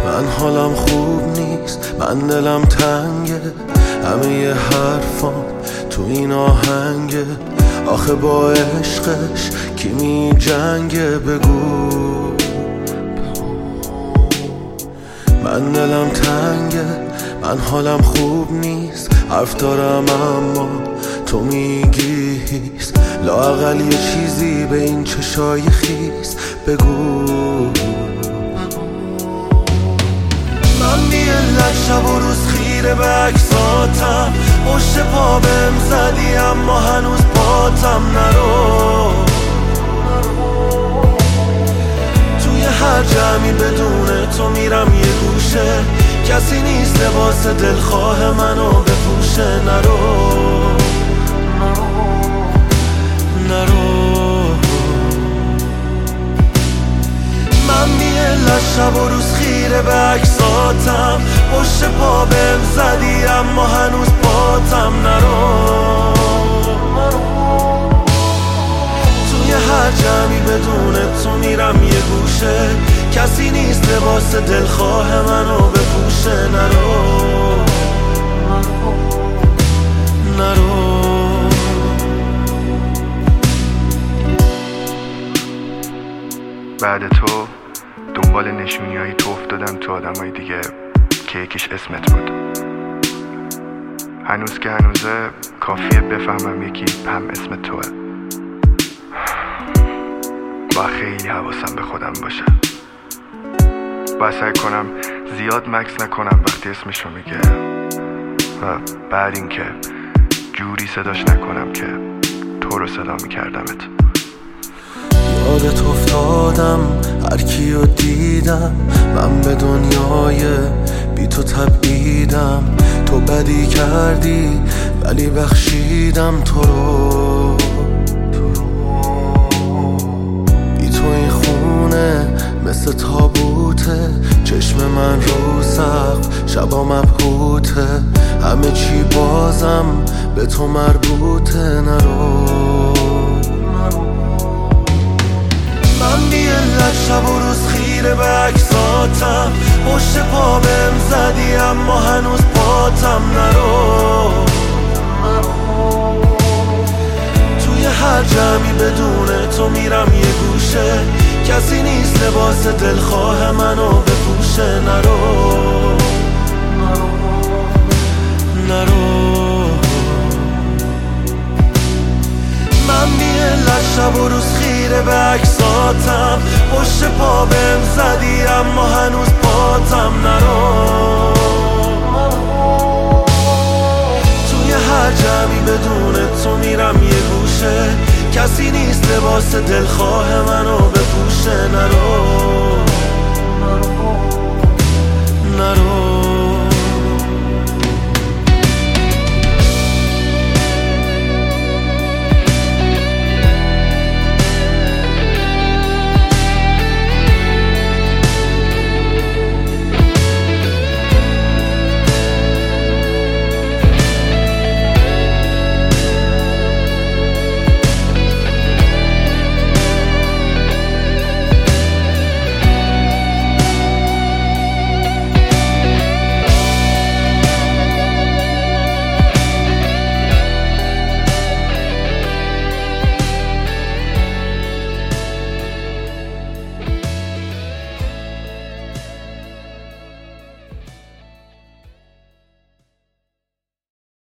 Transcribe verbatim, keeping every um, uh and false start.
من حالم خوب نیست، من دلم تنگه، همه ی حرفام تو این آهنگه. آخه با عشقش کی می جنگه بگو. من دلم تنگه، من حالم خوب نیست، حرف دارم اما تو میگی هیست. لااقل یه چیزی به این چشای خیس بگو. من بی علت شب و روز خیره به عکساتم، پشت پا بهم زدی اما هنوز پاتم نرو. توی هر جمعی بدون تو میرم یه گوشه، کسی نیست لباس دلخواه منو بپوشه. نرو نرو. من بی علت شب و روز خیره به عکساتم، پشت پا بهم زدی اما هنوز پاتم نرو. توی هر جمعی بدون تو میرم یه گوشه، کسی نیست لباس دلخواه منو بپوشه. نرو نرو. بعد تو دنبال نشونیایی تو افتادم تو آدمای دیگه که یکیش اسمت بود. هنوز که هنوزه کافیه بفهمم یکی هم اسم توه. با خیلی حواسم به خودم باشه، با سعی کنم زیاد مکس نکنم وقتی اسمشو میگه، و بعد این که جوری صداش نکنم که تو رو صدا میکردمت. یادت افتادم هر کیو دیدم، من به دنیای بی تو تبعیدم. تو بدی کردی ولی بخشیدم تو رو. بی تو این خونه مثل تابوته، چشم من رو سقف شبا مبهوته. همه چی بازم به تو مربوطه. نرو. من بی علت شب و روز خیره به عکساتم، پشت پا بهم زدی اما هنوز پاتم نرو. توی هر جمعی بدون تو میرم یه گوشه، کسی نیست لباس دلخواه منو بپوشه. نرو نرو. من بی علت شب و روز خیره به عکساتم، پشت پا بهم زدی اما هنوز پاتم نرو. توی هر جمعی بدون تو میرم یه گوشه، کسی نیست لباس دلخواه منو بپوشه. نرو